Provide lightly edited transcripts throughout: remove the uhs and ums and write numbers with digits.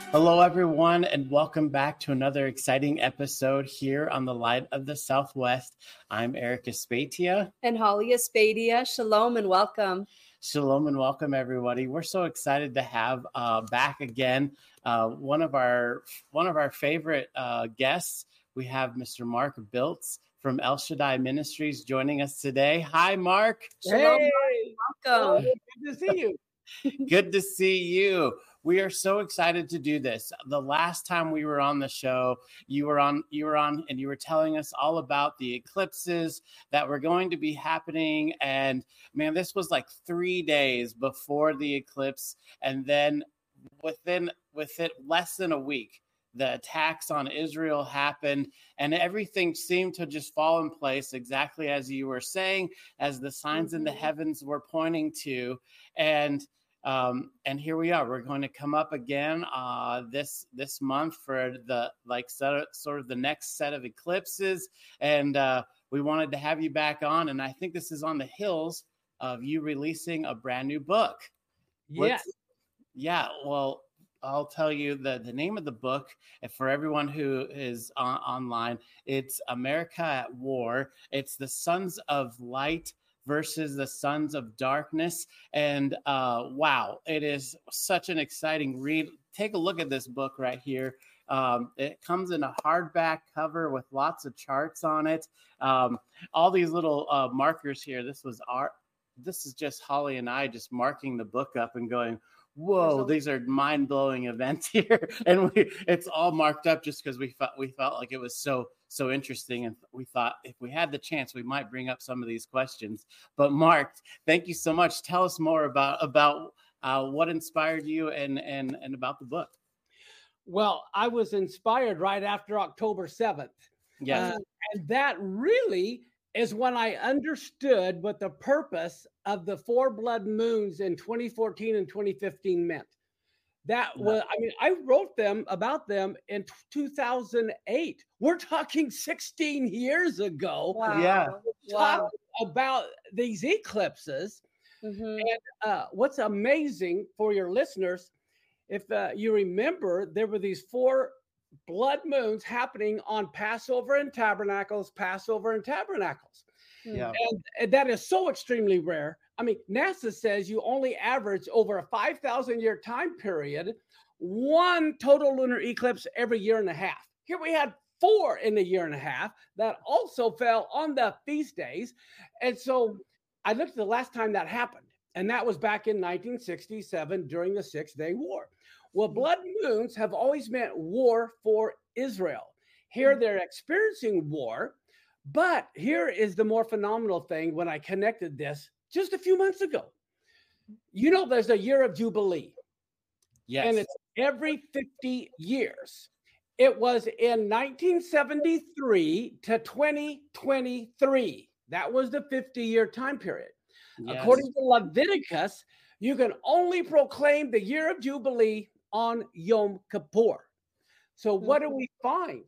Hello, everyone, and welcome back to another exciting episode here on the Light of the Southwest. I'm Eric Espatia. And Holly Espatia. Shalom and welcome. Shalom and welcome, everybody. We're so excited to have back again one of our favorite guests. We have Mr. Mark Biltz from El Shaddai Ministries joining us today. Hi, Mark. Shalom. Hey, Welcome. good to see you. Good to see you. We are so excited to do this. The last time we were on the show, you were on and you were telling us all about the eclipses that were going to be happening. And man, this was like 3 days before the eclipse. And then within less than a week, the attacks on Israel happened, and everything seemed to just fall in place exactly as you were saying, as the signs in the heavens were pointing to. And here we are. We're going to come up again this month for the sort of the next set of eclipses, and we wanted to have you back on. And I think this is on the heels of you releasing a brand new book. Yes. Yeah. Well, I'll tell you the name of the book, and for everyone who is online, it's America at War. It's the Sons of Light versus the Sons of Darkness. And wow, it is such an exciting read. Take a look at this book right here. It comes in a hardback cover with lots of charts on it. All these little markers here. This is just Holly and I just marking the book up and going, whoa, these are mind-blowing events here. And it's all marked up just because we felt like it was so interesting. And we thought if we had the chance, we might bring up some of these questions. But Mark, thank you so much. Tell us more about what inspired you and about the book. Well, I was inspired right after October 7th. Yes. And that really is when I understood what the purpose of the 4 blood moons in 2014 and 2015 meant. That was, I wrote about them in 2008. We're talking 16 years ago. Wow. Yeah. Talking about these eclipses. Mm-hmm. And what's amazing for your listeners, if you remember, there were these 4 blood moons happening on Passover and Tabernacles. Yeah. And that is so extremely rare. I mean, NASA says you only average over a 5,000 year time period, 1 total lunar eclipse every year and a half. Here we had 4 in a year and a half that also fell on the feast days. And so I looked at the last time that happened, and that was back in 1967 during the 6-day war. Well, blood moons have always meant war for Israel. Here they're experiencing war, but here is the more phenomenal thing when I connected this just a few months ago. You know, there's a year of Jubilee. Yes. And it's every 50 years. It was in 1973 to 2023. That was the 50-year time period. Yes. According to Leviticus, you can only proclaim the year of Jubilee on Yom Kippur. So what do we find?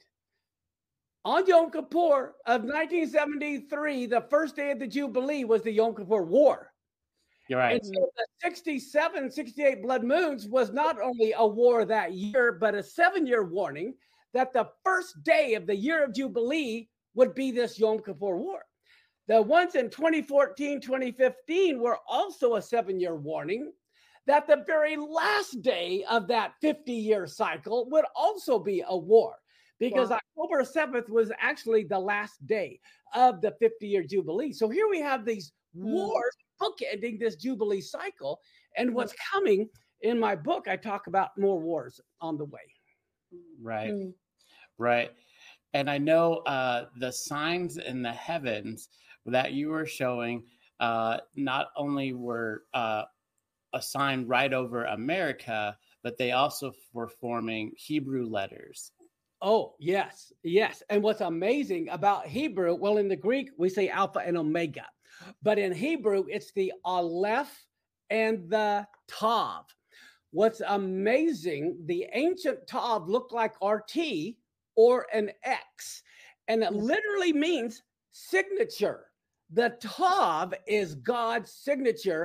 On Yom Kippur of 1973, the first day of the Jubilee was the Yom Kippur War. You're right. And so the 67, 68 blood moons was not only a war that year, but a 7-year warning that the first day of the year of Jubilee would be this Yom Kippur War. The ones in 2014, 2015 were also a 7-year warning that the very last day of that 50-year cycle would also be a war, because October 7th was actually the last day of the 50-year Jubilee. So here we have these wars bookending this Jubilee cycle. And what's coming in my book, I talk about more wars on the way. Right. Right. And I know the signs in the heavens that you were showing not only were assigned right over America, but they also were forming Hebrew letters. Oh, yes, yes. And what's amazing about Hebrew, well, in the Greek, we say Alpha and Omega, but in Hebrew, it's the Aleph and the Tav. What's amazing, the ancient Tav looked like RT or an X, and it literally means signature. The Tav is God's signature,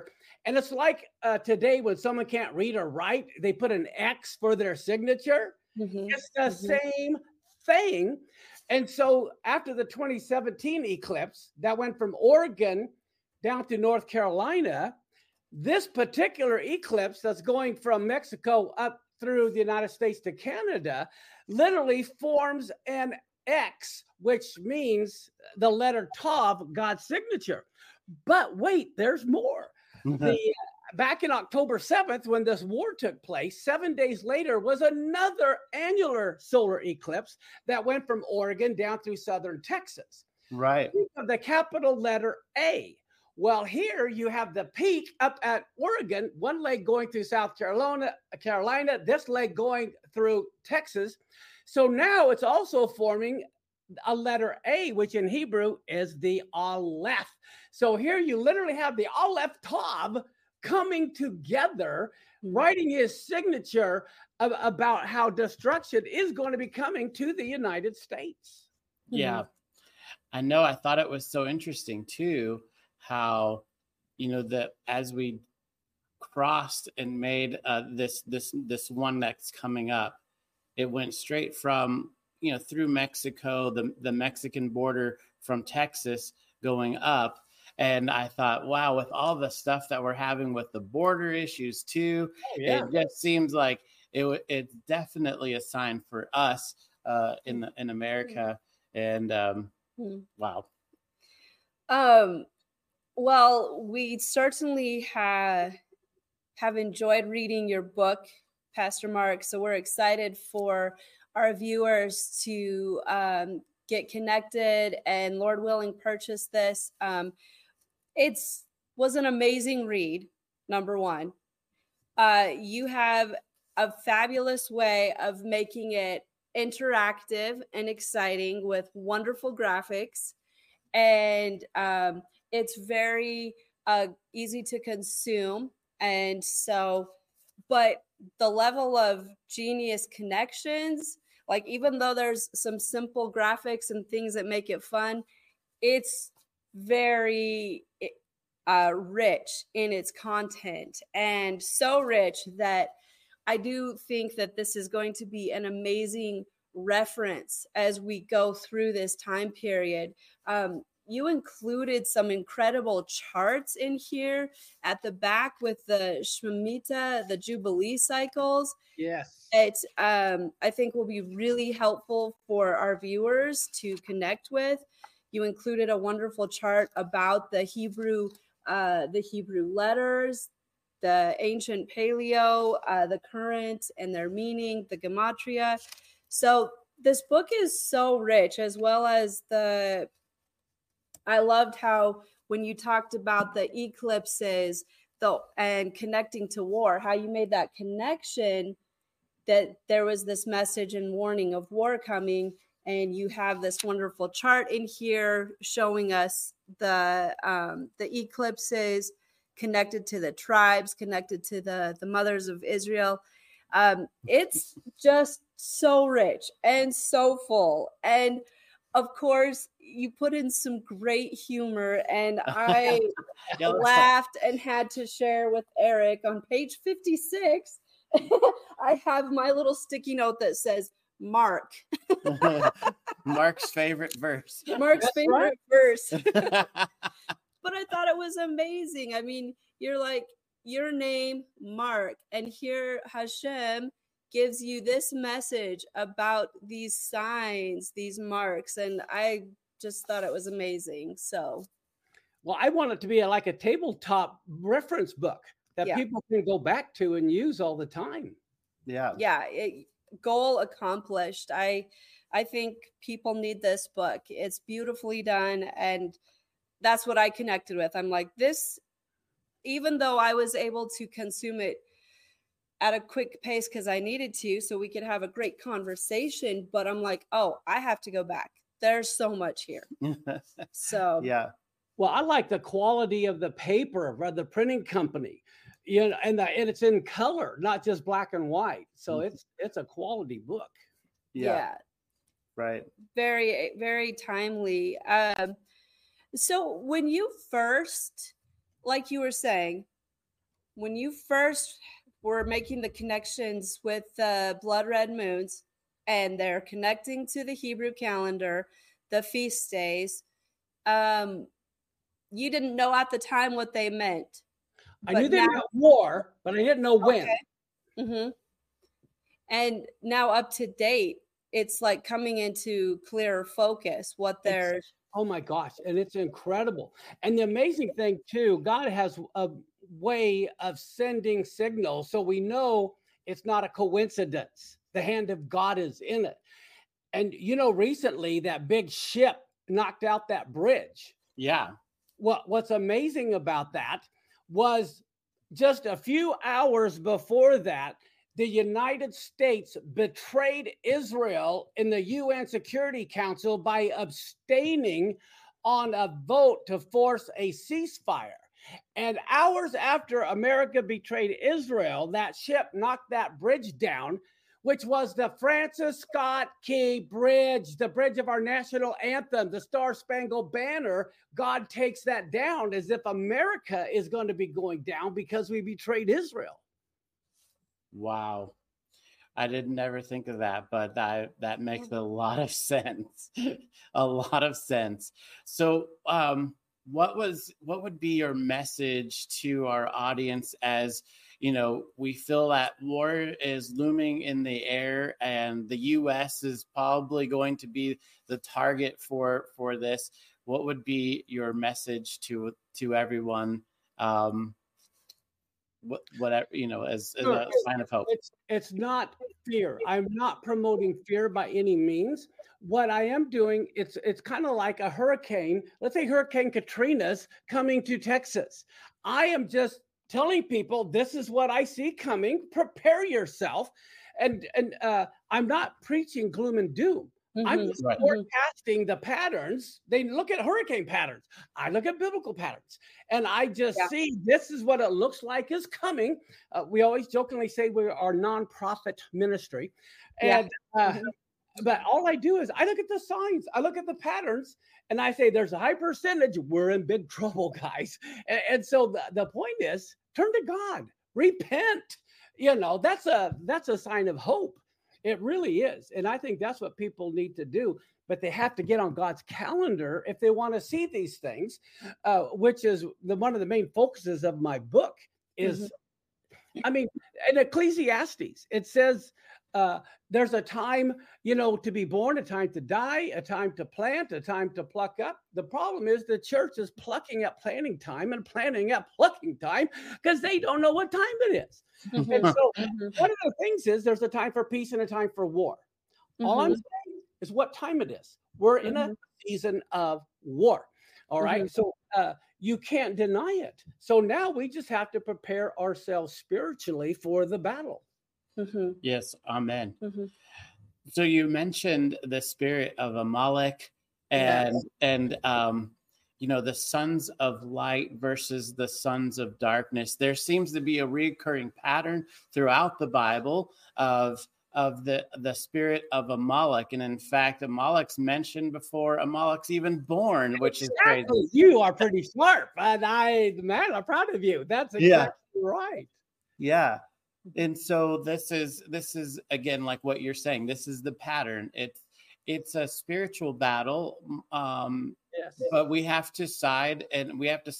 And it's like today when someone can't read or write, they put an X for their signature. Mhm. It's the same thing. And so after the 2017 eclipse that went from Oregon down to North Carolina, this particular eclipse that's going from Mexico up through the United States to Canada literally forms an X, which means the letter Tav, God's signature. But wait, there's more. Back in October 7th, when this war took place, 7 days later was another annular solar eclipse that went from Oregon down through southern Texas. Right. The capital letter A. Well, here you have the peak up at Oregon, one leg going through South Carolina, this leg going through Texas. So now it's also forming a letter A, which in Hebrew is the Aleph. So here you literally have the Aleph Tav coming together, writing his signature about how destruction is going to be coming to the United States. Yeah. I know. I thought it was so interesting too, how, that as we crossed and made this one that's coming up, it went straight from, through Mexico, the Mexican border from Texas going up. And I thought, wow, with all the stuff that we're having with the border issues too, it just seems like it's definitely a sign for us in America. And wow. Well, we certainly have enjoyed reading your book, Pastor Mark. So we're excited for our viewers to get connected and, Lord willing, purchase this. It was an amazing read, number one. You have a fabulous way of making it interactive and exciting with wonderful graphics. And it's very easy to consume. And so, but the level of genius connections, like even though there's some simple graphics and things that make it fun, it's very rich in its content, and so rich that I do think that this is going to be an amazing reference as we go through this time period. You included some incredible charts in here at the back with the Shemitah, the Jubilee cycles. Yes. It's, I think will be really helpful for our viewers to connect with. You included a wonderful chart about the Hebrew letters, the ancient Paleo, the current and their meaning, the gematria. So this book is so rich, as well as I loved how when you talked about the eclipses and connecting to war, how you made that connection, that there was this message and warning of war coming. And you have this wonderful chart in here showing us the eclipses connected to the tribes, connected to the mothers of Israel. It's just so rich and so full. And of course, you put in some great humor, and I laughed and had to share with Eric on page 56. I have my little sticky note that says, Mark. Mark's favorite verse. Mark's favorite verse. But I thought it was amazing. I mean, you're like, your name, Mark, and here Hashem gives you this message about these signs, these marks, and I just thought it was amazing. So, well, I want it to be like a tabletop reference book that people can go back to and use all the time. Yeah. Goal accomplished. I think people need this book. It's beautifully done, and that's what I connected with. I'm like, this, even though I was able to consume it at a quick pace because I needed to, so we could have a great conversation, but I'm like, oh, I have to go back. There's so much here. So yeah. Well, I like the quality of the paper of the printing company. And it's in color, not just black and white. So it's a quality book. Yeah. Right. Very, very timely. So when you first, like you were saying, when you first were making the connections with the blood red moons, and they're connecting to the Hebrew calendar, the feast days, you didn't know at the time what they meant. I knew they meant war, but I didn't know when. Mm-hmm. And now up to date, it's like coming into clearer focus what they're. Oh my gosh. And it's incredible. And the amazing thing too, God has a way of sending signals. So we know it's not a coincidence. The hand of God is in it. And you know, recently that big ship knocked out that bridge. Yeah. What's amazing about that was just a few hours before that, the United States betrayed Israel in the UN Security Council by abstaining on a vote to force a ceasefire. And hours after America betrayed Israel, that ship knocked that bridge down, which was the Francis Scott Key Bridge, the bridge of our national anthem, the Star Spangled Banner. God takes that down as if America is going to be going down because we betrayed Israel. Wow. I didn't ever think of that, but that makes a lot of sense. A lot of sense. So, what would be your message to our audience as, you know, we feel that war is looming in the air and the U.S. is probably going to be the target for this? What would be your message to everyone? Whatever, you know, as a sign of hope. It's not fear. I'm not promoting fear by any means. What I am doing, it's kind of like a hurricane. Let's say Hurricane Katrina's coming to Texas. I am just telling people this is what I see coming. Prepare yourself, and I'm not preaching gloom and doom. Mm-hmm. I'm just forecasting the patterns. They look at hurricane patterns. I look at biblical patterns. And I just see this is what it looks like is coming. We always jokingly say we are nonprofit ministry. And but all I do is I look at the signs. I look at the patterns. And I say there's a high percentage. We're in big trouble, guys. And so the point is turn to God. Repent. You know, that's a sign of hope. It really is. And I think that's what people need to do. But they have to get on God's calendar if they want to see these things, which is one of the main focuses of my book is, I mean, in Ecclesiastes, it says there's a time, you know, to be born, a time to die, a time to plant, a time to pluck up. The problem is the church is plucking at planting time and planting at plucking time because they don't know what time it is. And so one of the things is there's a time for peace and a time for war. All I'm saying is what time it is. We're in a season of war. All right. So you can't deny it. So now we just have to prepare ourselves spiritually for the battle. Yes. Amen. So you mentioned the spirit of Amalek and you know, the sons of light versus the sons of darkness. There seems to be a recurring pattern throughout the Bible of the spirit of Amalek. And in fact, Amalek's mentioned before Amalek's even born, which is crazy. You are pretty smart, and I'm proud of you. That's exactly right. Yeah. And so this is again, like what you're saying, this is the pattern. It's a spiritual battle. But we have to decide, and we have to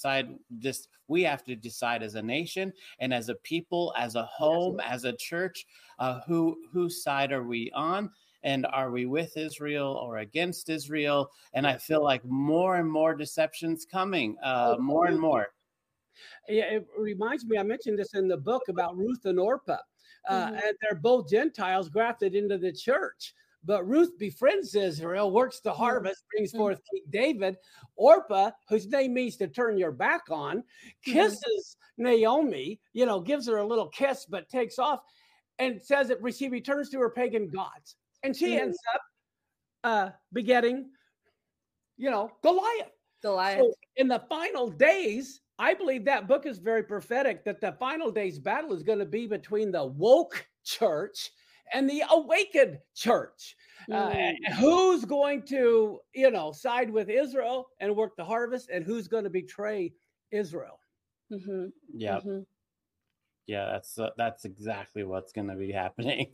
decide as a nation and as a people, as a home, as a church, whose side are we on? And are we with Israel or against Israel? And I feel like more and more deceptions coming, more and more. Yeah, it reminds me, I mentioned this in the book about Ruth and Orpah. And they're both Gentiles grafted into the church. But Ruth befriends Israel, works the harvest, brings forth King David. Orpah, whose name means to turn your back on, kisses Naomi, you know, gives her a little kiss, but takes off and says that she returns to her pagan gods. And she ends up begetting, you know, Goliath. So in the final days, I believe that book is very prophetic that the final days battle is going to be between the woke church and the awakened church. Who's going to, you know, side with Israel and work the harvest, and who's going to betray Israel? Yeah, that's exactly what's going to be happening.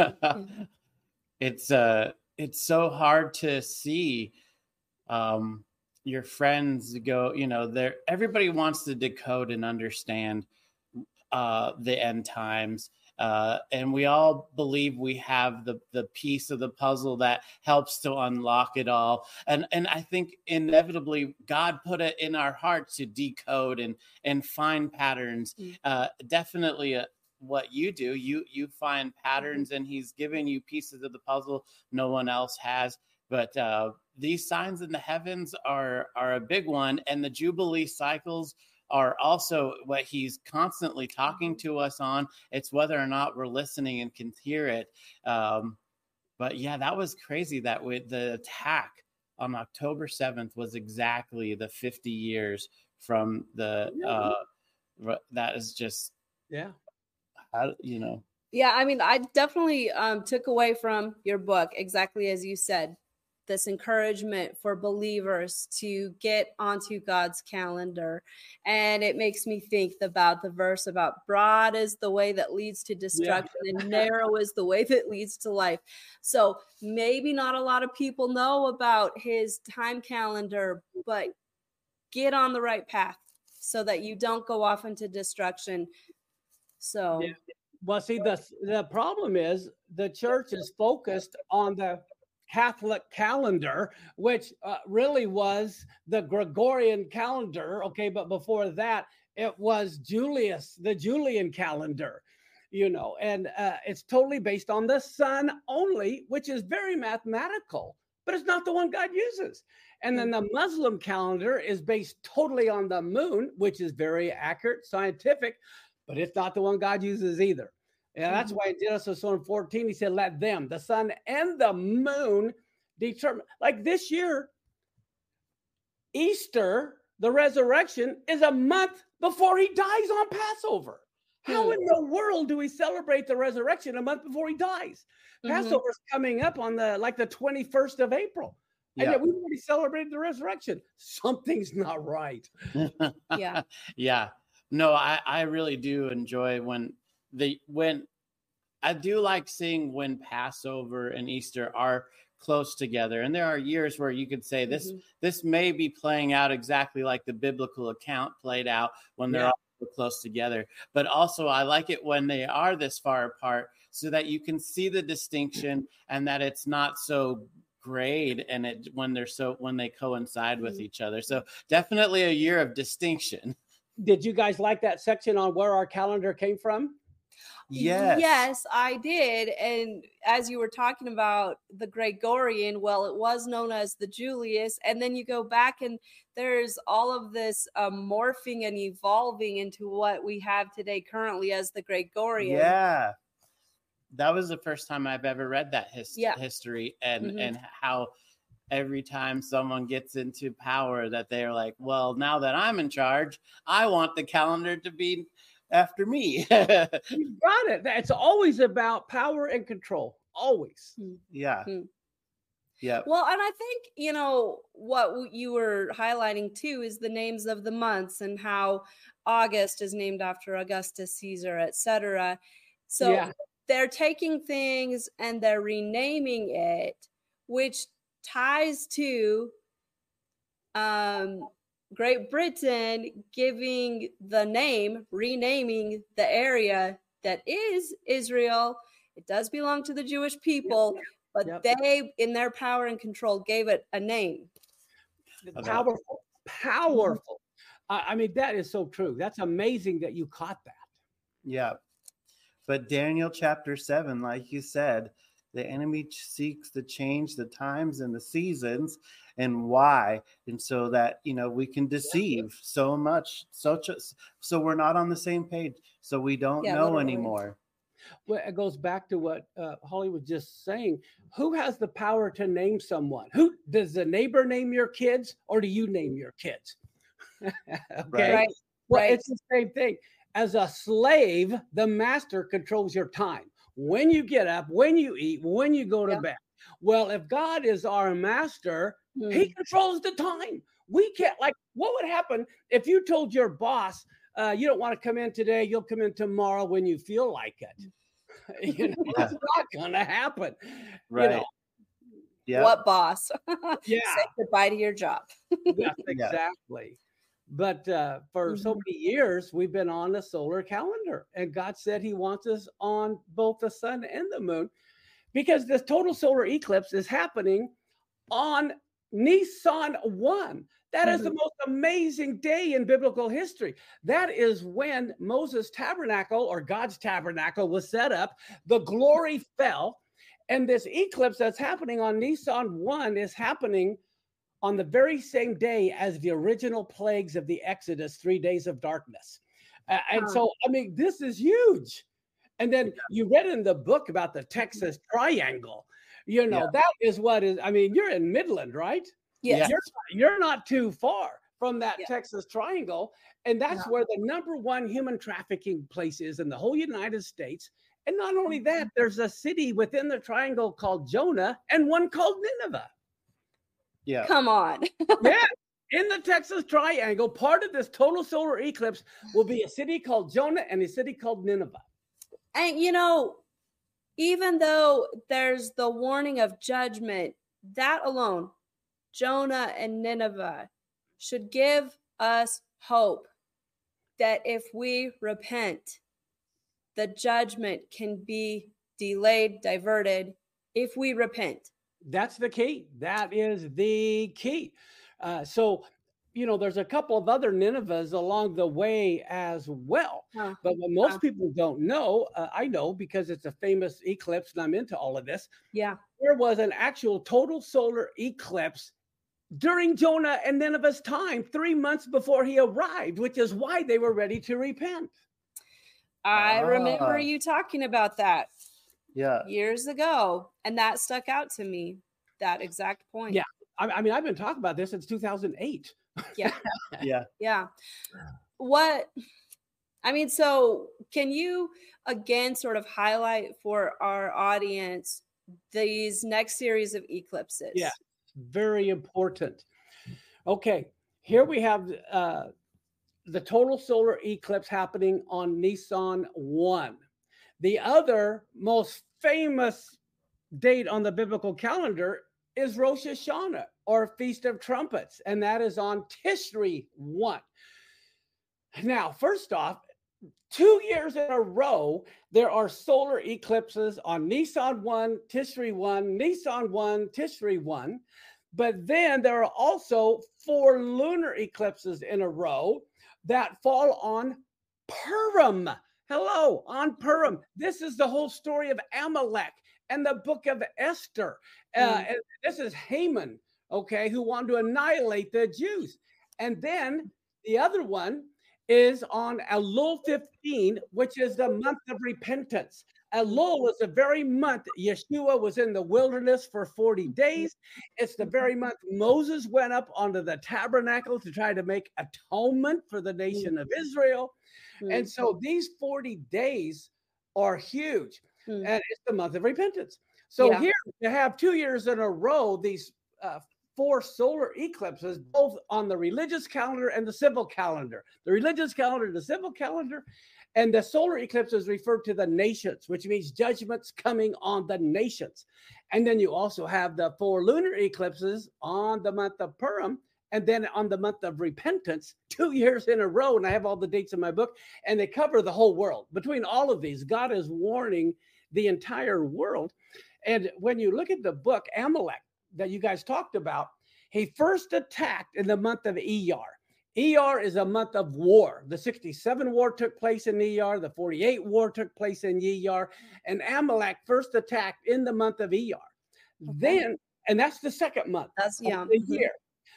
It's so hard to see your friends go, there everybody wants to decode and understand the end times. And we all believe we have the piece of the puzzle that helps to unlock it all. And I think inevitably God put it in our hearts to decode and find patterns. Definitely what you do, you find patterns, and he's giving you pieces of the puzzle no one else has. But these signs in the heavens are a big one, and the Jubilee cycles are also what he's constantly talking to us on. It's whether or not we're listening and can hear it. But yeah, that was crazy that the attack on October 7th was exactly the 50 years from the that is just Yeah, I mean, I definitely took away from your book, exactly as you said, this encouragement for believers to get onto God's calendar. And it makes me think about the verse about broad is the way that leads to destruction and narrow is the way that leads to life. So maybe not a lot of people know about his time calendar, but get on the right path so that you don't go off into destruction. So well, see, the problem is the church is focused on the Catholic calendar, which really was the Gregorian calendar. Okay, but before that, it was the Julian calendar, and it's totally based on the sun only, which is very mathematical, but it's not the one God uses. And then the Muslim calendar is based totally on the moon, which is very accurate, scientific, but it's not the one God uses either. And that's why in Genesis 1:14, he said, let them, the sun and the moon, determine. Like this year, Easter, the resurrection, is a month before he dies on Passover. How in the world do we celebrate the resurrection a month before he dies? Passover's coming up on the 21st of April. And yet we've already celebrated the resurrection. Something's not right. Yeah. No, I really do enjoy when I do like seeing when Passover and Easter are close together. And there are years where you could say this may be playing out exactly like the biblical account played out when they're all close together. But also I like it when they are this far apart so that you can see the distinction and that it's not so grade and when they coincide with each other. So definitely a year of distinction. Did you guys like that section on where our calendar came from? Yes, I did. And as you were talking about the Gregorian, well, it was known as the Julius. And then you go back and there's all of this morphing and evolving into what we have today currently as the Gregorian. Yeah. That was the first time I've ever read that history and how every time someone gets into power that they're like, well, now that I'm in charge, I want the calendar to be after me. You got it. It's always about power and control. Always. Yeah. Yeah. Well, and I think, what you were highlighting too is the names of the months and how August is named after Augustus Caesar, etc. So they're taking things and they're renaming it, which ties to Great Britain giving the name, renaming the area that is Israel. It does belong to the Jewish people, but they, in their power and control, gave it a name. Powerful. I mean, that is so true. That's amazing that you caught that. Yeah. But Daniel chapter 7, like you said, the enemy seeks to change the times and the seasons and why. And so that, we can deceive so much. So we're not on the same page. So we don't know anymore. Well, it goes back to what Holly was just saying. Who has the power to name someone? Who does the neighbor name your kids or do you name your kids? Okay. Right. Well, it's the same thing. As a slave, the master controls your time. When you get up, when you eat, when you go to bed. Well, if God is our master, he controls the time. We can't, what would happen if you told your boss you don't want to come in today. You'll come in tomorrow when you feel like it. It's not going to happen. Right. Yeah. What boss? Yeah. Say goodbye to your job. Yes, exactly. But for so many years, we've been on the solar calendar, and God said he wants us on both the sun and the moon, because this total solar eclipse is happening on Nisan 1. That is the most amazing day in biblical history. That is when Moses' tabernacle, or God's tabernacle, was set up. The glory fell. And this eclipse that's happening on Nisan 1 is happening on the very same day as the original plagues of the Exodus, 3 days of darkness. So, I mean, this is huge. And then you read in the book about the Texas Triangle. That is what is, I mean, you're in Midland, right? Yes. You're not too far from that Texas Triangle. And that's where the number one human trafficking place is in the whole United States. And not only that, there's a city within the triangle called Jonah and one called Nineveh. Yeah. Come on. Yeah. In the Texas Triangle, part of this total solar eclipse will be a city called Jonah and a city called Nineveh. And, even though there's the warning of judgment, that alone, Jonah and Nineveh, should give us hope that if we repent, the judgment can be delayed, diverted, if we repent. That's the key. That is the key. So, there's a couple of other Ninevehs along the way as well. But what most people don't know, I know because it's a famous eclipse and I'm into all of this. Yeah. There was an actual total solar eclipse during Jonah and Nineveh's time, 3 months before he arrived, which is why they were ready to repent. I remember you talking about that years ago, and that stuck out to me, that exact point. Yeah. I mean, I've been talking about this since 2008. Yeah. Yeah. So can you again sort of highlight for our audience these next series of eclipses? Yeah, very important. Okay, here we have the total solar eclipse happening on Nisan 1. The other most famous date on the biblical calendar is Rosh Hashanah, or Feast of Trumpets, and that is on Tishri 1. Now, first off, 2 years in a row, there are solar eclipses on Nisan 1, Tishri 1, Nisan 1, Tishri 1. But then there are also 4 lunar eclipses in a row that fall on Purim. Hello, on Purim. This is the whole story of Amalek and the book of Esther. And this is Haman, who wanted to annihilate the Jews. And then the other one is on Elul 15, which is the month of repentance. Elul is the very month Yeshua was in the wilderness for 40 days. It's the very month Moses went up onto the tabernacle to try to make atonement for the nation of Israel. And so these 40 days are huge. And it's the month of repentance. So here you have 2 years in a row, these 4 solar eclipses, both on the religious calendar and the civil calendar. The religious calendar, the civil calendar, and the solar eclipses refer to the nations, which means judgments coming on the nations. And then you also have the 4 lunar eclipses on the month of Purim, and then on the month of repentance, 2 years in a row. And I have all the dates in my book, and they cover the whole world. Between all of these, God is warning the entire world. And when you look at the book Amalek that you guys talked about, he first attacked in the month of Iyar. Iyar is a month of war. The 67 war took place in Iyar. The 48 war took place in Iyar. And Amalek first attacked in the month of Iyar. Then, and that's the second month of the year.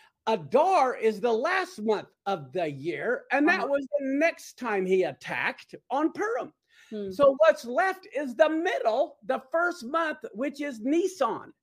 Adar is the last month of the year. And that was the next time he attacked on Purim. So what's left is the middle, the first month, which is Nisan.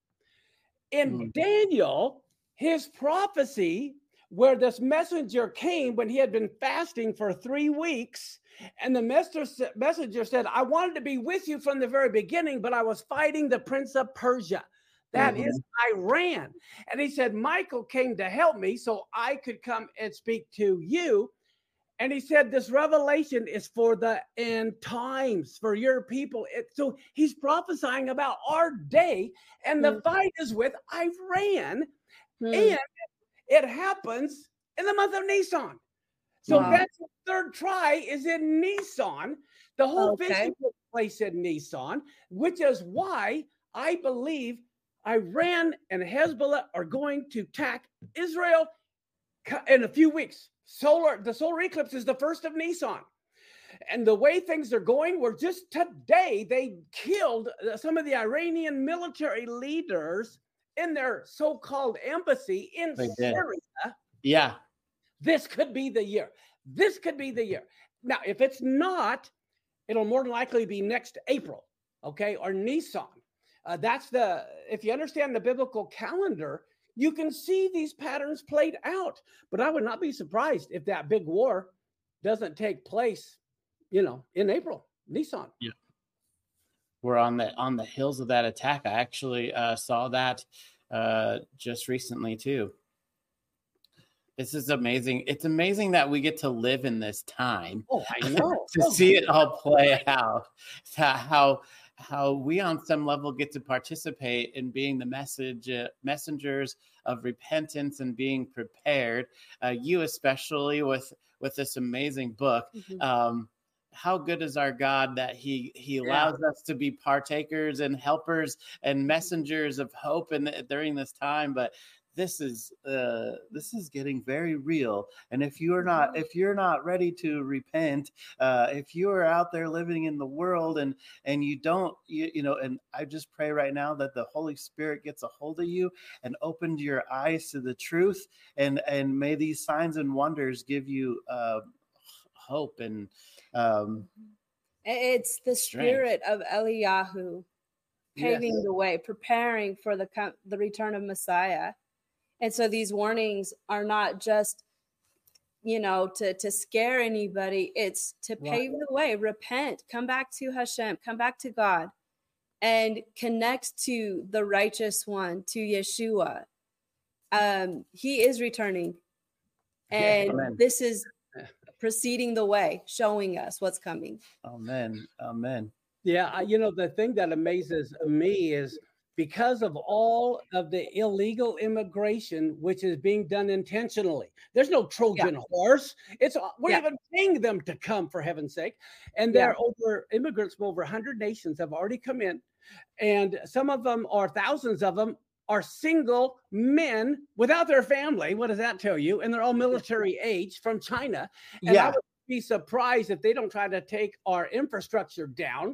In Daniel, his prophecy, where this messenger came when he had been fasting for 3 weeks, and the messenger said, I wanted to be with you from the very beginning, but I was fighting the prince of Persia. That is Iran. And he said, Michael came to help me so I could come and speak to you. And he said, this revelation is for the end times, for your people. So he's prophesying about our day, and the fight is with Iran. And it happens in the month of Nisan. So that's the third try is in Nisan. The whole vision took place in Nisan, which is why I believe Iran and Hezbollah are going to attack Israel in a few weeks. The solar eclipse is the first of Nisan. And the way things are going, were just today, they killed some of the Iranian military leaders in their so-called embassy in Syria. Yeah. This could be the year. This could be the year. Now, if it's not, it'll more than likely be next April, okay, or Nisan. If you understand the biblical calendar, you can see these patterns played out. But I would not be surprised if that big war doesn't take place, in April, Nisan. Yeah. We're on the heels of that attack. I actually saw that just recently too. This is amazing. It's amazing that we get to live in this time. Oh, I know. To see it all play out. How we on some level get to participate in being the messengers of repentance and being prepared. You especially with this amazing book. Mm-hmm. How good is our God that he allows us to be partakers and helpers and messengers of hope during this time. But this is getting very real. And if you're not ready to repent, if you are out there living in the world and you don't, and I just pray right now that the Holy Spirit gets a hold of you and opened your eyes to the truth, and may these signs and wonders give you hope and it's the spirit of Eliyahu paving the way, preparing for the return of Messiah. And so these warnings are not just, to scare anybody. It's to pave the way, repent, come back to Hashem, come back to God, and connect to the righteous one, to Yeshua. He is returning. And this is preceding the way, showing us what's coming. Amen. Amen. Yeah. The thing that amazes me is because of all of the illegal immigration, which is being done intentionally. There's no Trojan horse. We're even paying them to come, for heaven's sake. And immigrants from over 100 nations have already come in. And some of them, or thousands of them, are single men without their family. What does that tell you? And they're all military age from China. And I would be surprised if they don't try to take our infrastructure down,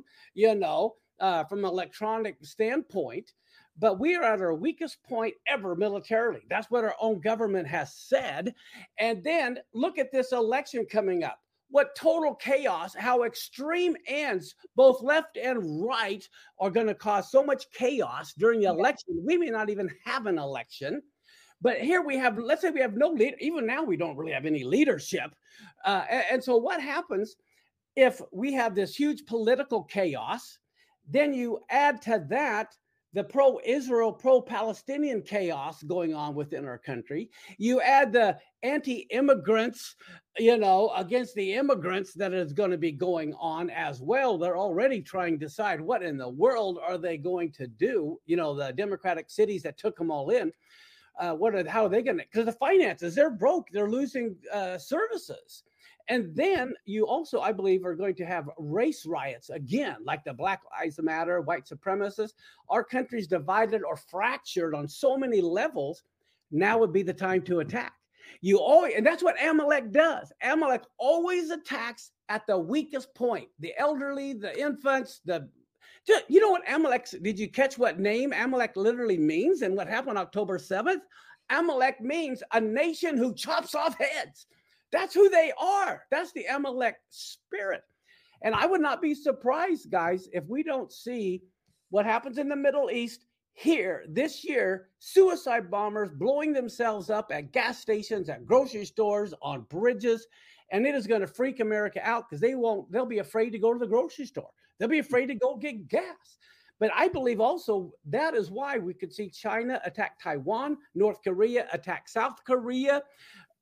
from an electronic standpoint. But we are at our weakest point ever militarily. That's what our own government has said. And then look at this election coming up. What total chaos, how extreme ends, both left and right, are going to cause so much chaos during the election. We may not even have an election. But here we have, let's say we have no leader. Even now, we don't really have any leadership. And so what happens if we have this huge political chaos? Then you add to that the pro-Israel, pro-Palestinian chaos going on within our country. You add the anti-immigrants, against the immigrants that is going to be going on as well. They're already trying to decide what in the world are they going to do. The Democratic cities that took them all in. How are they going to? Because the finances, they're broke. They're losing services. And then you also, I believe, are going to have race riots again, like the Black Lives Matter, white supremacists. Our country's divided or fractured on so many levels. Now would be the time to attack. And that's what Amalek does. Amalek always attacks at the weakest point. The elderly, the infants, you know what Amalek, did you catch what name Amalek literally means and what happened October 7th? Amalek means a nation who chops off heads. That's who they are. That's the Amalek spirit. And I would not be surprised, guys, if we don't see what happens in the Middle East here this year, suicide bombers blowing themselves up at gas stations, at grocery stores, on bridges. And it is going to freak America out because they'll be afraid to go to the grocery store. They'll be afraid to go get gas. But I believe also that is why we could see China attack Taiwan, North Korea attack South Korea.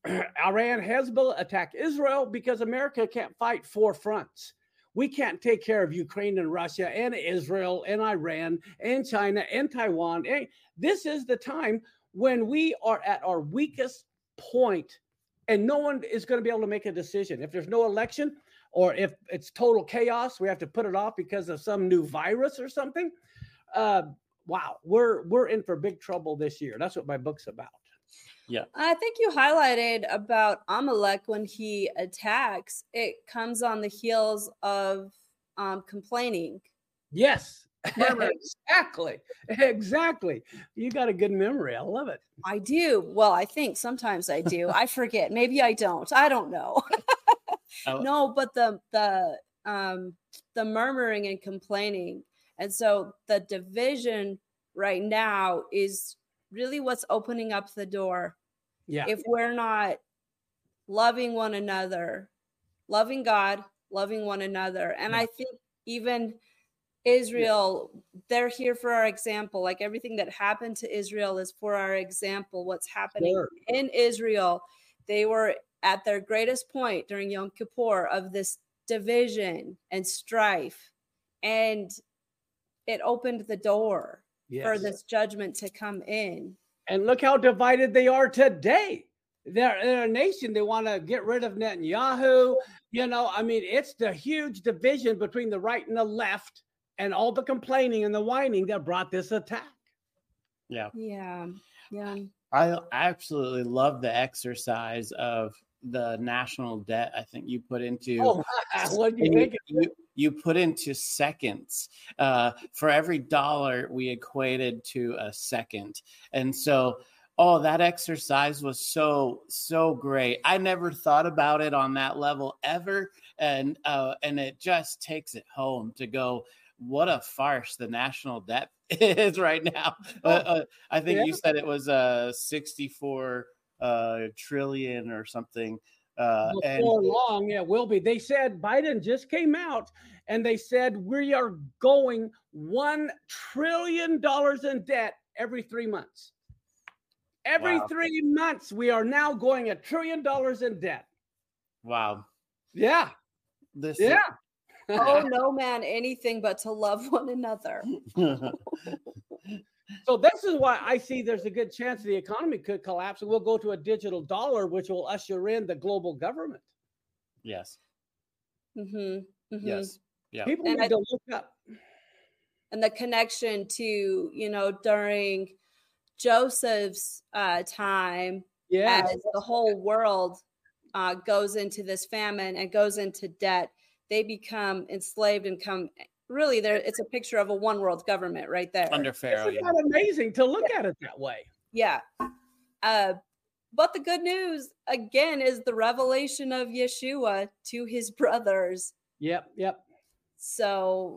Iran, Hezbollah attack Israel because America can't fight 4 fronts. We can't take care of Ukraine and Russia and Israel and Iran and China and Taiwan. This is the time when we are at our weakest point, and no one is going to be able to make a decision. If there's no election, or if it's total chaos, we have to put it off because of some new virus or something. Wow, we're in for big trouble this year. That's what my book's about. Yeah. I think you highlighted about Amalek when he attacks. It comes on the heels of complaining. Yes, exactly. You got a good memory. I love it. I do. Well, I think sometimes I do. I forget. Maybe I don't. I don't know. No, but the murmuring and complaining. And so the division right now is really what's opening up the door. Yeah. If we're not loving one another, loving God, loving one another. And I think even Israel, they're here for our example. Like everything that happened to Israel is for our example. What's happening in Israel, they were at their greatest point during Yom Kippur of this division and strife. And it opened the door for this judgment to come in. And look how divided they are today. They're a nation. They want to get rid of Netanyahu. It's the huge division between the right and the left, and all the complaining and the whining that brought this attack. Yeah. I absolutely love the exercise of the national debt. I think you put into what do you think? You put into seconds. For every dollar, we equated to a second. And so, that exercise was so great. I never thought about it on that level ever. And it just takes it home to go, what a farce the national debt is right now. I think you said it was 64 trillion or something. Before long, it will be. They said Biden just came out and they said we are going $1 trillion in debt every 3 months. Every 3 months, we are now going $1 trillion in debt. Wow. Yeah. Oh, no, man, anything but to love one another. So this is why I see there's a good chance the economy could collapse and we'll go to a digital dollar, which will usher in the global government. Yes. Yes. Yeah. People need to look up. And the connection to, during Joseph's time, as the whole world goes into this famine and goes into debt, they become enslaved and come. Really, it's a picture of a one world government right there. Under Pharaoh. Isn't that amazing to look at it that way? Yeah. But the good news, again, is the revelation of Yeshua to his brothers. Yep. So,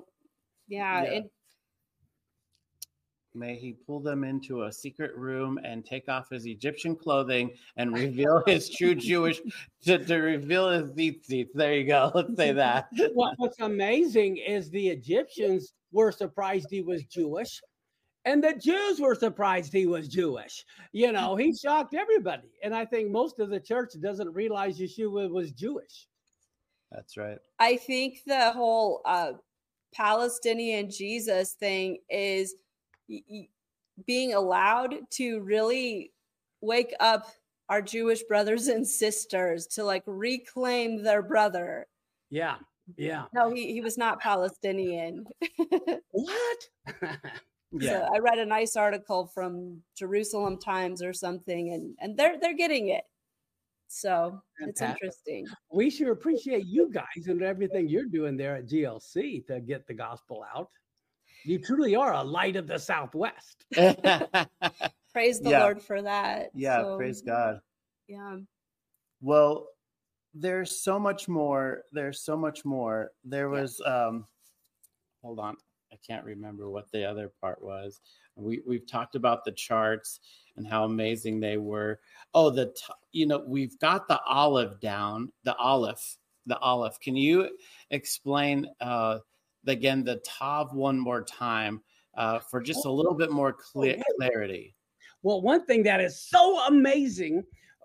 May he pull them into a secret room and take off his Egyptian clothing and reveal his true Jewish, to reveal his tzitzit. There you go. Let's say that. What's amazing is the Egyptians were surprised he was Jewish, and the Jews were surprised he was Jewish. He shocked everybody. And I think most of the church doesn't realize Yeshua was Jewish. That's right. I think the whole Palestinian Jesus thing is being allowed to really wake up our Jewish brothers and sisters to reclaim their brother. Yeah. No, he was not Palestinian. What? So I read a nice article from Jerusalem Times or something, and they're getting it. So it's interesting. We sure appreciate you guys and everything you're doing there at GLC to get the gospel out. You truly are a light of the Southwest. Praise the Lord for that. Yeah, praise God. Yeah. Well, there's so much more. There was, hold on. I can't remember what the other part was. We've talked about the charts and how amazing they were. Oh, we've got the olive down, the olive. Can you explain, again, the Tav one more time for just a little bit more clarity? Well, one thing that is so amazing,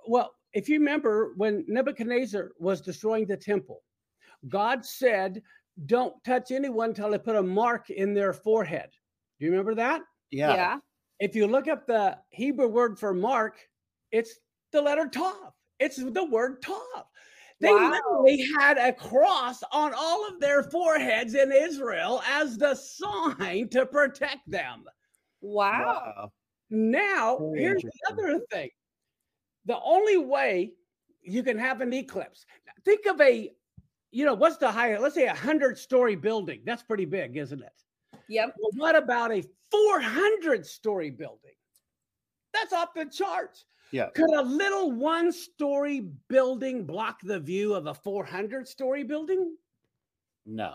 if you remember when Nebuchadnezzar was destroying the temple, God said, don't touch anyone until they put a mark in their forehead. Do you remember that? Yeah. If you look up the Hebrew word for mark, it's the letter Tav. It's the word Tav. They literally had a cross on all of their foreheads in Israel as the sign to protect them. Wow. Now, Very here's the other thing. The only way you can have an eclipse, think of what's the highest? Let's say 100-story building. That's pretty big, isn't it? Yep. Well, what about a 400-story building? That's off the charts. Yeah. Could a little 1-story building block the view of a 400-story building? No.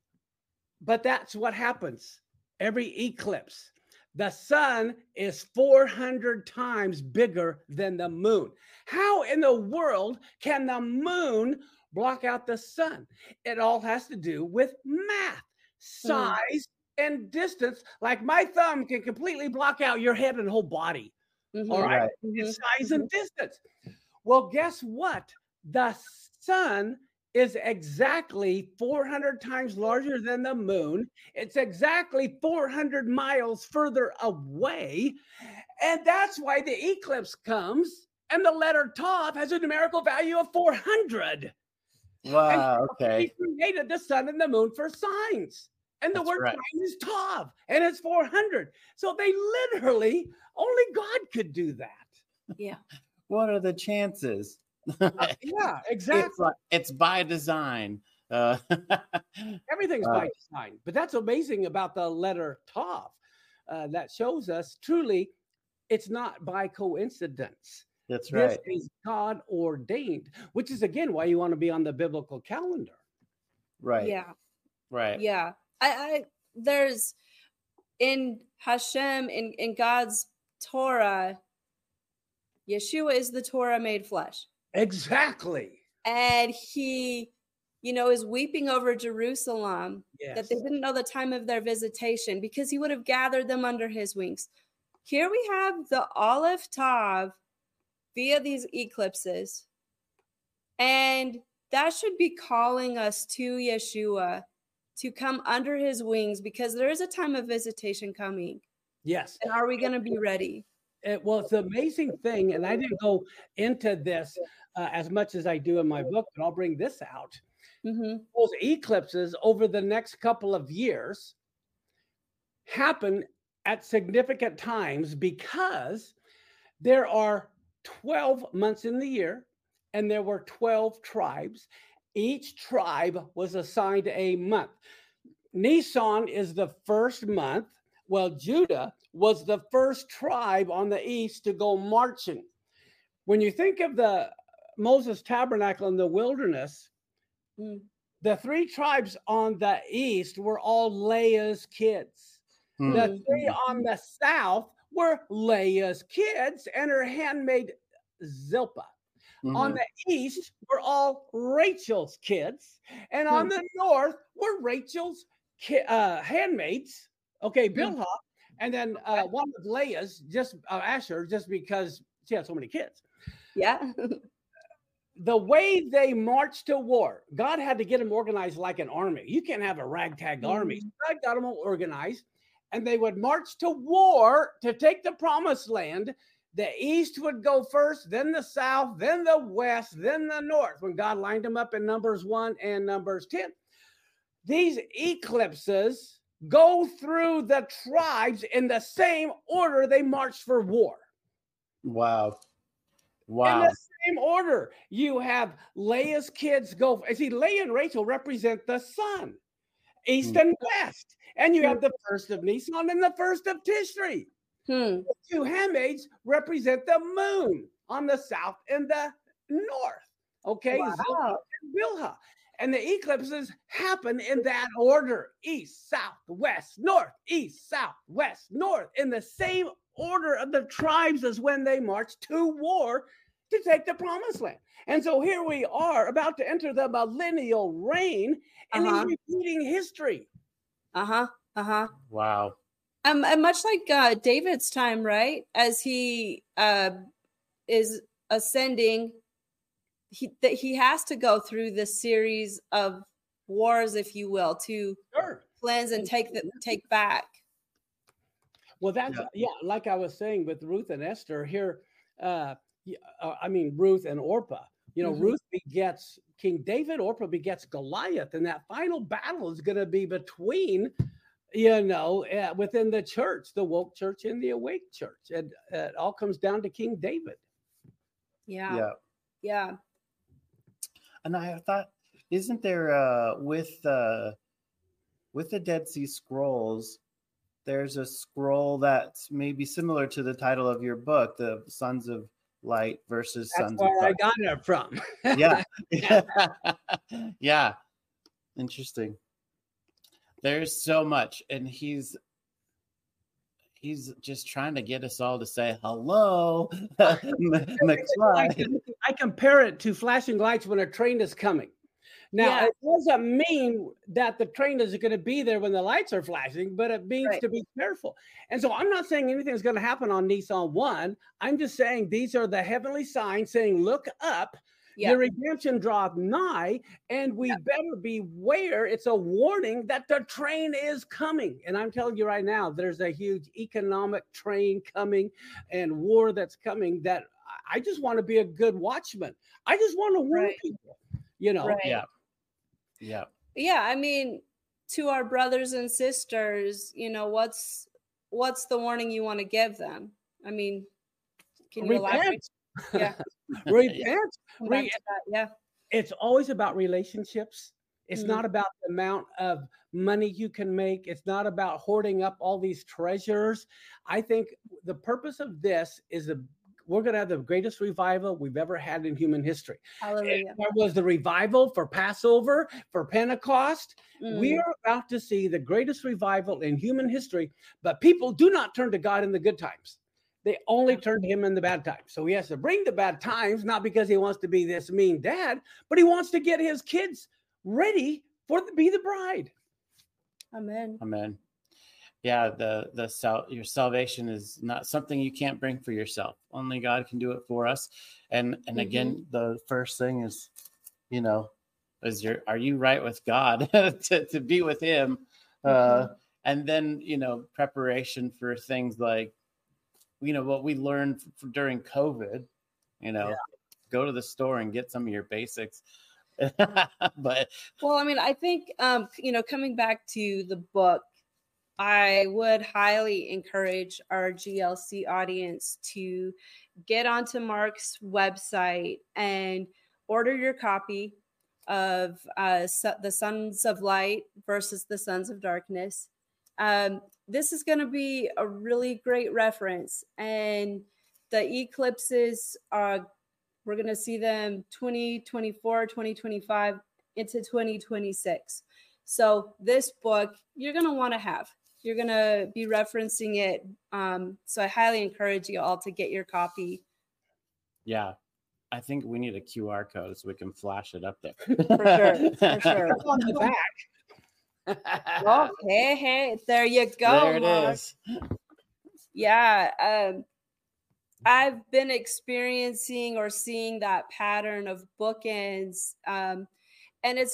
But that's what happens every eclipse. The sun is 400 times bigger than the moon. How in the world can the moon block out the sun? It all has to do with math, size, and distance. Like my thumb can completely block out your head and whole body. All right. It's size and distance. Well, guess what? The sun is exactly 400 times larger than the moon. It's exactly 400 miles further away. And that's why the eclipse comes and the letter Tav has a numerical value of 400. Wow. Okay. We created the sun and the moon for signs. And the word sign is Tav, and it's 400. So they literally, only God could do that. Yeah. What are the chances? Yeah, exactly. It's by design. Everything's by design. But that's amazing about the letter Tav. That shows us truly it's not by coincidence. That's right. This is God ordained, which is, again, why you want to be on the biblical calendar. Right. Yeah. Right. Yeah. There's in Hashem, in God's Torah, Yeshua is the Torah made flesh. Exactly. And he, is weeping over Jerusalem, that they didn't know the time of their visitation because he would have gathered them under his wings. Here we have the Aleph Tav via these eclipses. And that should be calling us to Yeshua to come under his wings, because there is a time of visitation coming. Yes. And are we going to be ready? Well, it's an amazing thing, and I didn't go into this as much as I do in my book, but I'll bring this out. Those eclipses over the next couple of years happen at significant times because there are 12 months in the year, and there were 12 tribes. Each tribe was assigned a month. Nisan is the first month. Well, Judah was the first tribe on the east to go marching. When you think of the Moses tabernacle in the wilderness, the 3 tribes on the east were all Leah's kids. The 3 on the south were Leah's kids and her handmaid Zilpah. On the east were all Rachel's kids, and on the north were Rachel's handmaids. Okay, Bilhah, and then one of Leah's, Asher, just because she had so many kids. Yeah. The way they marched to war, God had to get them organized like an army. You can't have a ragtag army. So God got them all organized, and they would march to war to take the promised land. The east would go first, then the south, then the west, then the north, when God lined them up in Numbers 1 and Numbers 10. These eclipses go through the tribes in the same order they marched for war. Wow. In the same order. You have Leah's kids go. See, Leah and Rachel represent the sun, east and west. And you have the first of Nisan and the first of Tishri. The 2 handmaids represent the moon on the south and the north. Okay, Zilpah and Bilhah. And the eclipses happen in that order: east, south, west, north, east, south, west, north, in the same order of the tribes as when they marched to war to take the promised land. And so here we are about to enter the millennial reign, and he's repeating history. Wow. And much like David's time, right? As he is ascending, he has to go through this series of wars, if you will, to cleanse and take back. Well, that's like I was saying with Ruth and Esther here. Ruth and Orpah. Ruth begets King David. Orpah begets Goliath, and that final battle is going to be between, within the church, the woke church and the awake church, and it all comes down to King David. Yeah. And I thought, isn't there with the Dead Sea Scrolls, there's a scroll that's maybe similar to the title of your book, the Sons of Light versus That's Sons where of Dark. I got it from. Yeah. Interesting. There's so much, and he's just trying to get us all to say hello. McFly. I compare it to flashing lights when a train is coming. Now, it doesn't mean that the train is going to be there when the lights are flashing, but it means to be careful. And so I'm not saying anything's going to happen on Nissan 1. I'm just saying these are the heavenly signs saying, look up, your redemption draweth nigh, and we better beware. It's a warning that the train is coming. And I'm telling you right now, there's a huge economic train coming and war that's coming that I just want to be a good watchman. I just want to warn people, Yeah. I mean, to our brothers and sisters, what's the warning you want to give them? I mean, can you elaborate? Yeah. Repent. Yeah. It's always about relationships. It's not about the amount of money you can make. It's not about hoarding up all these treasures. I think the purpose of this is we're going to have the greatest revival we've ever had in human history. Hallelujah. There was the revival for Passover, for Pentecost. We are about to see the greatest revival in human history, but people do not turn to God in the good times. They only turn to him in the bad times. So he has to bring the bad times, not because he wants to be this mean dad, but he wants to get his kids ready be the bride. Amen. Yeah, your salvation is not something you can't bring for yourself. Only God can do it for us. And again, the first thing is, are you right with God to be with him? And then, preparation for things like, what we learned during COVID, go to the store and get some of your basics. But I think, coming back to the book, I would highly encourage our GLC audience to get onto Mark's website and order your copy of the Sons of Light versus the Sons of Darkness. This is going to be a really great reference, and the eclipses we're going to see them 2024, 2025 into 2026. So this book you're going to want to have. You're going to be referencing it. So I highly encourage you all to get your copy. Yeah. I think we need a QR code so we can flash it up there. For sure. On the back. Oh, hey, there you go. There it is. Yeah. I've been experiencing or seeing that pattern of bookends. And it's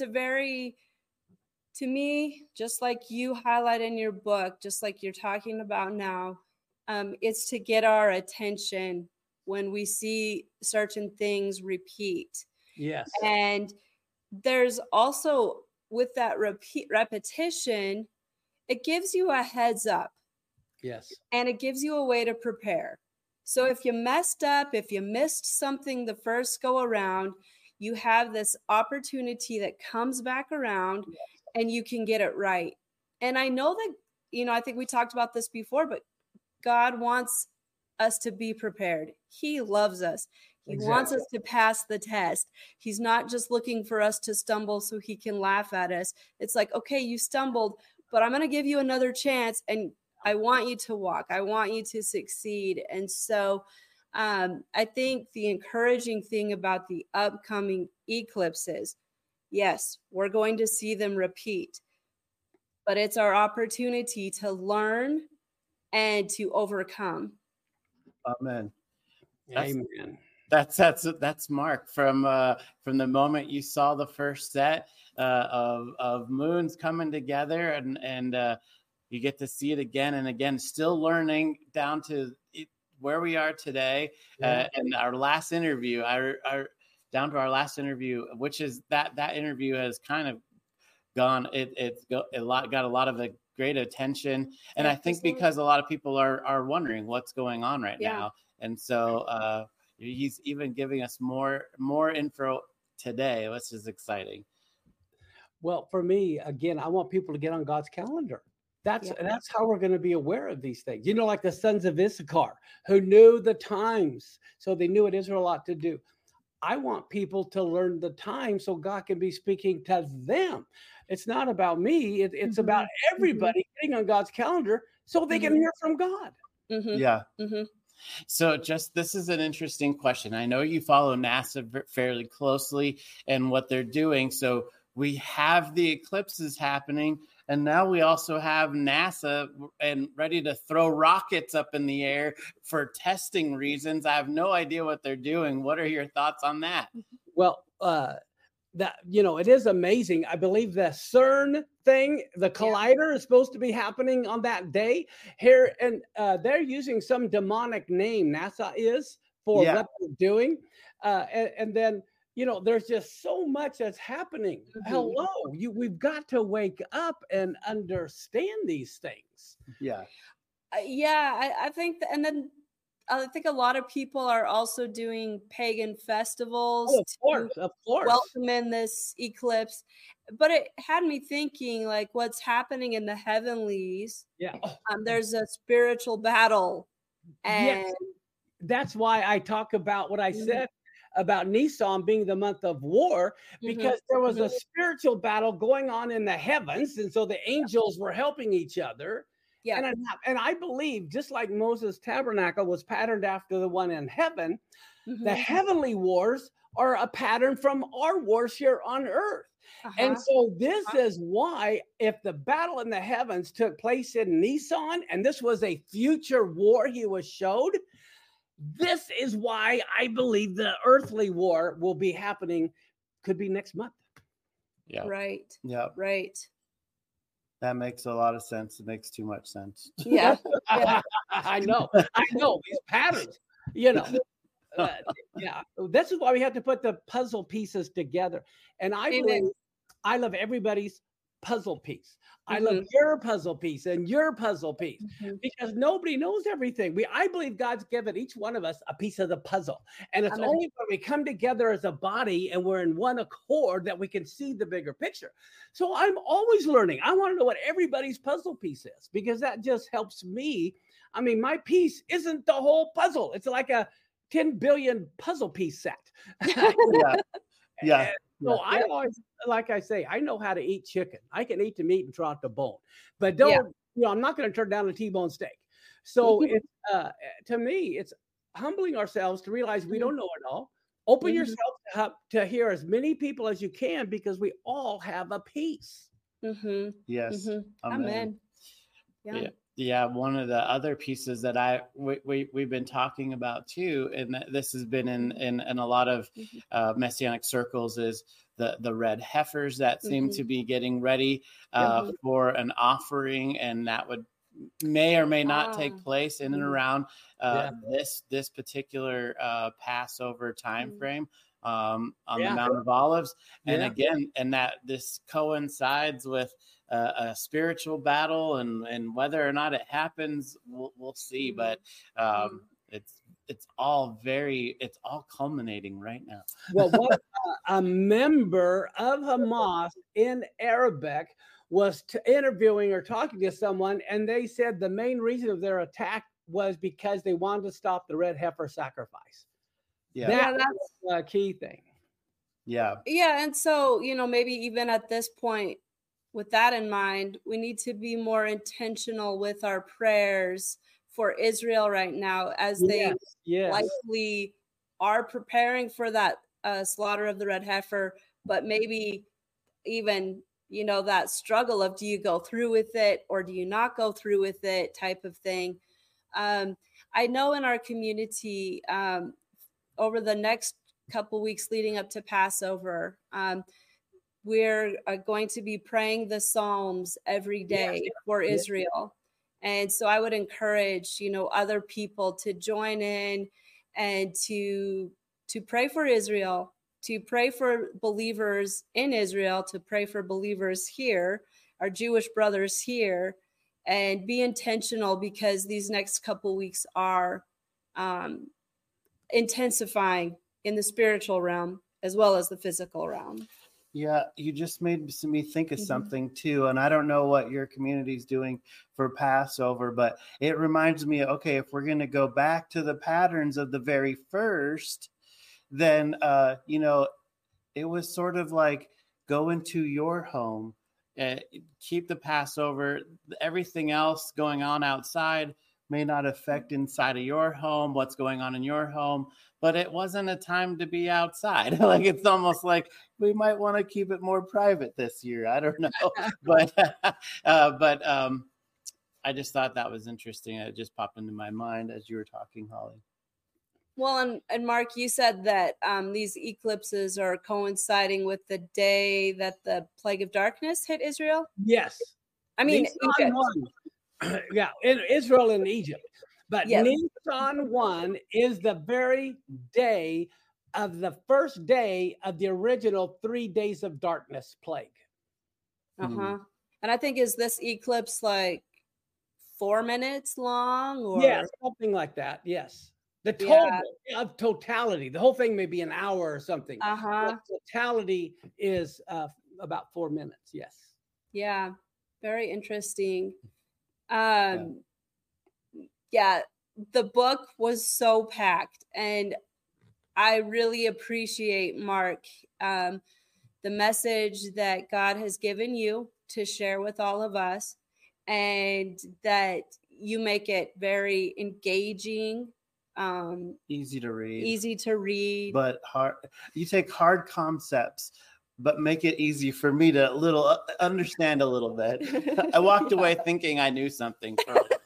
to me, just like you highlight in your book, just like you're talking about now, it's to get our attention when we see certain things repeat. Yes. And there's also, with that repetition, it gives you a heads up. Yes. And it gives you a way to prepare. So if you messed up, if you missed something the first go around, you have this opportunity that comes back around and you can get it right. And I know that, I think we talked about this before, but God wants us to be prepared. He loves us. He wants us to pass the test. He's not just looking for us to stumble so he can laugh at us. It's like, okay, you stumbled, but I'm going to give you another chance. And I want you to walk. I want you to succeed. And so I think the encouraging thing about the upcoming eclipses, yes, we're going to see them repeat, but it's our opportunity to learn and to overcome. Amen. Amen. That's Mark from the moment you saw the first set of moons coming together, and you get to see it again and again, still learning down to where we are today. And our last interview, down to our last interview, which is that interview has kind of gone. Got a lot of great attention, and I think because a lot of people are wondering what's going on right now, and so he's even giving us more info today, which is exciting. Well, for me, again, I want people to get on God's calendar. That's how we're going to be aware of these things. You know, like the sons of Issachar who knew the times, so they knew what Israel ought to do. I want people to learn the time so God can be speaking to them. It's not about me. It's about everybody getting on God's calendar so they can hear from God. Yeah. So this is an interesting question. I know you follow NASA fairly closely and what they're doing. So we have the eclipses happening, and now we also have NASA and ready to throw rockets up in the air for testing reasons. I have no idea what they're doing. What are your thoughts on that? Well, it is amazing. I believe the CERN thing, the collider, is supposed to be happening on that day here, and they're using some demonic name. NASA is for what they're doing, and then. There's just so much that's happening. Hello, we've got to wake up and understand these things. I think and then I think a lot of people are also doing pagan festivals of course. Welcome in this eclipse. But it had me thinking, like, what's happening in the heavenlies. There's a spiritual battle, and that's why I talk about what I said about Nisan being the month of war, because there was a spiritual battle going on in the heavens, and so the angels were helping each other. And I believe, just like Moses' tabernacle was patterned after the one in heaven, the heavenly wars are a pattern from our wars here on earth. And so this is why, if the battle in the heavens took place in Nisan, and this was a future war he was showed, this is why I believe the earthly war will be happening, could be next month. Right. That makes a lot of sense. It makes too much sense. I know these patterns, this is why we have to put the puzzle pieces together. And I believe I love everybody's puzzle piece. I love your puzzle piece and your puzzle piece, because nobody knows everything. I believe God's given each one of us a piece of the puzzle. And it's only when we come together as a body and we're in one accord that we can see the bigger picture. So I'm always learning. I want to know what everybody's puzzle piece is, because that just helps me. I mean, my piece isn't the whole puzzle. It's like a 10 billion puzzle piece set. So I always, like I say, I know how to eat chicken. I can eat the meat and throw out the bone, but I'm not going to turn down a T-bone steak. So it's, to me, it's humbling ourselves to realize we don't know it all. Open yourself up to hear as many people as you can, because we all have a piece. Yes. Amen. Yeah, one of the other pieces that we've been talking about too, and this has been in a lot of Messianic circles, is the red heifers that seem to be getting ready for an offering, and that may or may not take place in and around this particular Passover time frame on the Mount of Olives, and again, and that this coincides with a spiritual battle, and whether or not it happens, we'll see. But it's all culminating right now. Well, what a member of Hamas in Arabic was interviewing or talking to someone, and they said the main reason of their attack was because they wanted to stop the red heifer sacrifice. That's a key thing. And so, maybe even at this point, with that in mind, we need to be more intentional with our prayers for Israel right now, as they likely are preparing for that slaughter of the red heifer, but maybe even, that struggle of, do you go through with it or do you not go through with it type of thing. I know in our community, over the next couple weeks leading up to Passover, we're going to be praying the Psalms every day for Israel. And so I would encourage, other people to join in and to pray for Israel, to pray for believers in Israel, to pray for believers here, our Jewish brothers here, and be intentional, because these next couple weeks are intensifying in the spiritual realm as well as the physical realm. Yeah, you just made me think of something too. And I don't know what your community is doing for Passover, but it reminds me, okay, if we're going to go back to the patterns of the very first, then, it was sort of like go into your home, keep the Passover, everything else going on outside may not affect inside of your home, what's going on in your home, but it wasn't a time to be outside. Like, it's almost like we might want to keep it more private this year. I don't know, but I just thought that was interesting. It just popped into my mind as you were talking, Holly. Well, and Mark, you said that these eclipses are coinciding with the day that the plague of darkness hit Israel. Yes. I mean, Egypt. Yeah, in Israel and Egypt. But Yes. Nisan 1 is the very day of the first day of the original 3 days of darkness plague. And I think, is this eclipse like 4 minutes long? Or? Yes, something like that. Yes. The total of totality, the whole thing may be an hour or something. The totality is about 4 minutes. Yes. Yeah. Very interesting. The book was so packed, and I really appreciate, Mark, the message that God has given you to share with all of us, and that you make it very engaging, easy to read, but hard. You take hard concepts but make it easy for me to understand a little bit. I walked away thinking I knew something.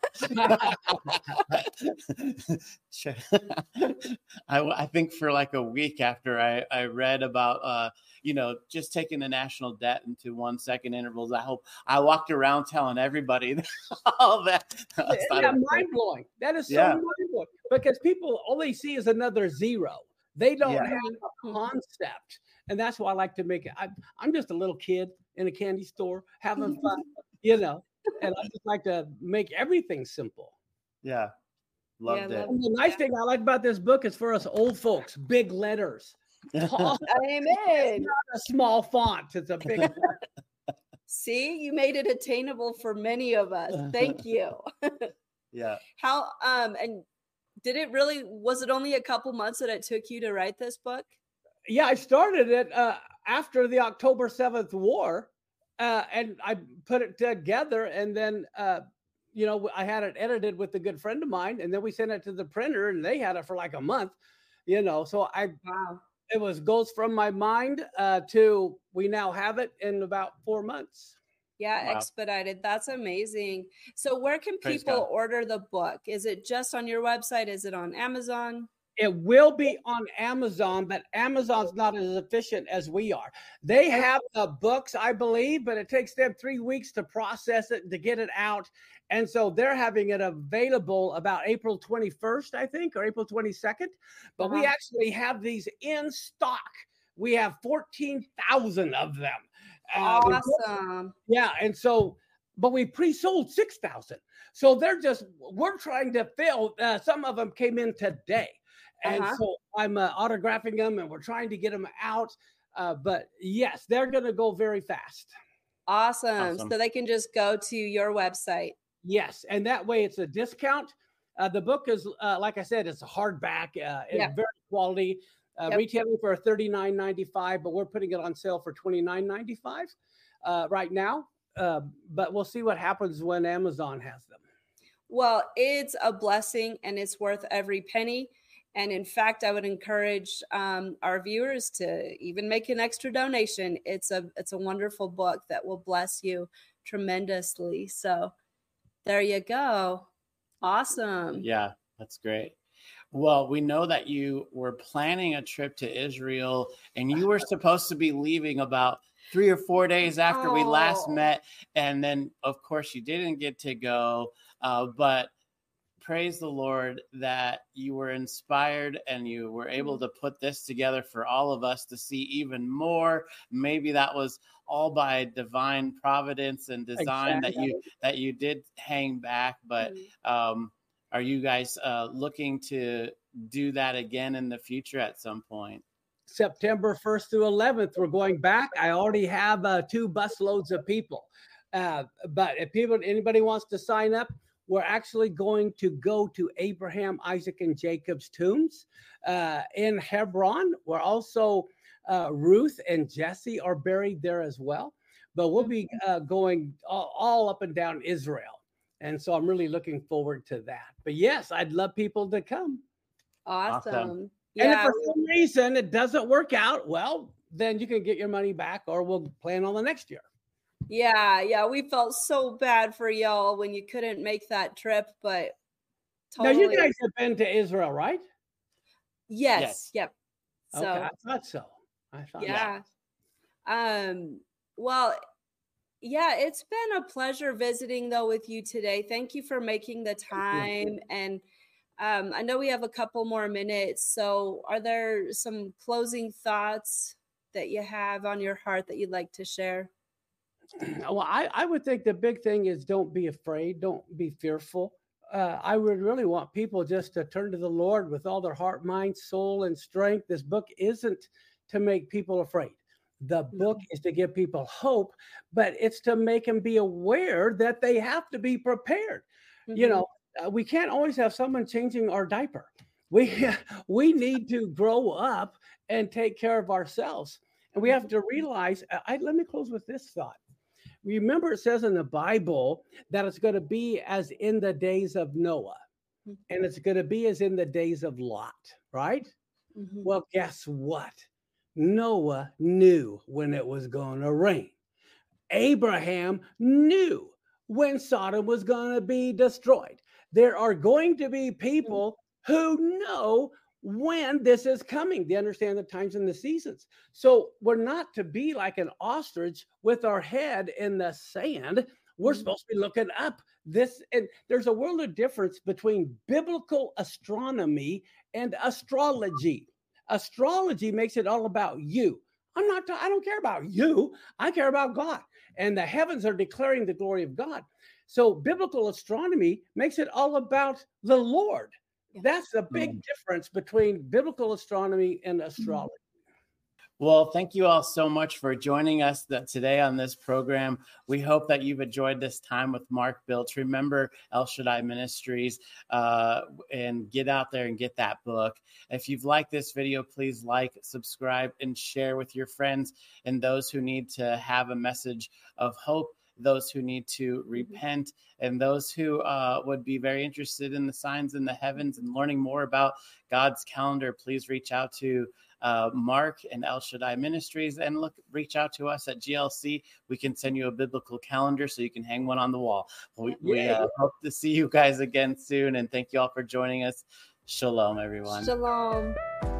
I think for like a week after I read about just taking the national debt into 1 second intervals, I walked around telling everybody all that. Mind blowing. That is so mind blowing, because people, all they see is another zero. They don't have a concept. And that's why I like to make it. I'm just a little kid in a candy store having fun, and I just like to make everything simple. Yeah. Loved it. And the nice thing I like about this book is for us old folks, big letters. Amen. It's not a small font. It's a big See, you made it attainable for many of us. Thank you. Yeah. How, and was it only a couple months that it took you to write this book? Yeah, I started it after the October 7th war, and I put it together, and then, I had it edited with a good friend of mine, and then we sent it to the printer, and they had it for like a month, so it goes from my mind to we now have it in about 4 months. Yeah, wow. Expedited. That's amazing. So where can people order the book? Is it just on your website? Is it on Amazon? It will be on Amazon, but Amazon's not as efficient as we are. They have the books, I believe, but it takes them 3 weeks to process it and to get it out. And so they're having it available about April 21st, I think, or April 22nd. But we actually have these in stock. We have 14,000 of them. Awesome. And so, but we pre-sold 6,000. So we're trying to fill, some of them came in today. And so I'm autographing them, and we're trying to get them out. But yes, they're going to go very fast. Awesome. So they can just go to your website. Yes. And that way it's a discount. The book is, like I said, it's a hardback. It's very quality. Retailing for $39.95, but we're putting it on sale for $29.95 right now. But we'll see what happens when Amazon has them. Well, it's a blessing, and it's worth every penny. And in fact, I would encourage our viewers to even make an extra donation. It's a wonderful book that will bless you tremendously. So there you go. Awesome. Yeah, that's great. Well, we know that you were planning a trip to Israel, and you were supposed to be leaving about 3 or 4 days after we last met. And then, of course, you didn't get to go. But praise the Lord that you were inspired and you were able to put this together for all of us to see even more. Maybe that was all by divine providence and design that you did hang back. But are you guys looking to do that again in the future at some point? September 1st through 11th, we're going back. I already have 2 busloads of people. But if anybody wants to sign up, we're actually going to go to Abraham, Isaac, and Jacob's tombs in Hebron. We're also, Ruth and Jesse are buried there as well. But we'll be going all up and down Israel. And so I'm really looking forward to that. But yes, I'd love people to come. Awesome. Yeah. And if for some reason it doesn't work out, well, then you can get your money back, or we'll plan on the next year. Yeah. We felt so bad for y'all when you couldn't make that trip, but totally. Now, you guys have been to Israel, right? Yes. Yep. So, okay, I thought so. Yeah. Well, yeah, it's been a pleasure visiting though with you today. Thank you for making the time. And I know we have a couple more minutes. So are there some closing thoughts that you have on your heart that you'd like to share? Well, I would think the big thing is don't be afraid. Don't be fearful. I would really want people just to turn to the Lord with all their heart, mind, soul, and strength. This book isn't to make people afraid. The book is to give people hope, but it's to make them be aware that they have to be prepared. You know, we can't always have someone changing our diaper. We need to grow up and take care of ourselves. And we have to realize, let me close with this thought. Remember, it says in the Bible that it's going to be as in the days of Noah, and it's going to be as in the days of Lot, right? Well, guess what? Noah knew when it was going to rain. Abraham knew when Sodom was going to be destroyed. There are going to be people who know when this is coming. They understand the times and the seasons. So we're not to be like an ostrich with our head in the sand. We're supposed to be looking up. And there's a world of difference between biblical astronomy and astrology. Astrology makes it all about you. I don't care about you. I care about God. And the heavens are declaring the glory of God. So biblical astronomy makes it all about the Lord. That's a big difference between biblical astronomy and astrology. Well, thank you all so much for joining us today on this program. We hope that you've enjoyed this time with Mark Biltz. Remember El Shaddai Ministries, and get out there and get that book. If you've liked this video, please like, subscribe, and share with your friends and those who need to have a message of hope, those who need to repent, and those who would be very interested in the signs in the heavens and learning more about God's calendar. Please reach out to Mark and El Shaddai Ministries, and reach out to us at GLC. We can send you a biblical calendar so you can hang one on the wall. We hope to see you guys again soon, and thank you all for joining us. Shalom, everyone. Shalom.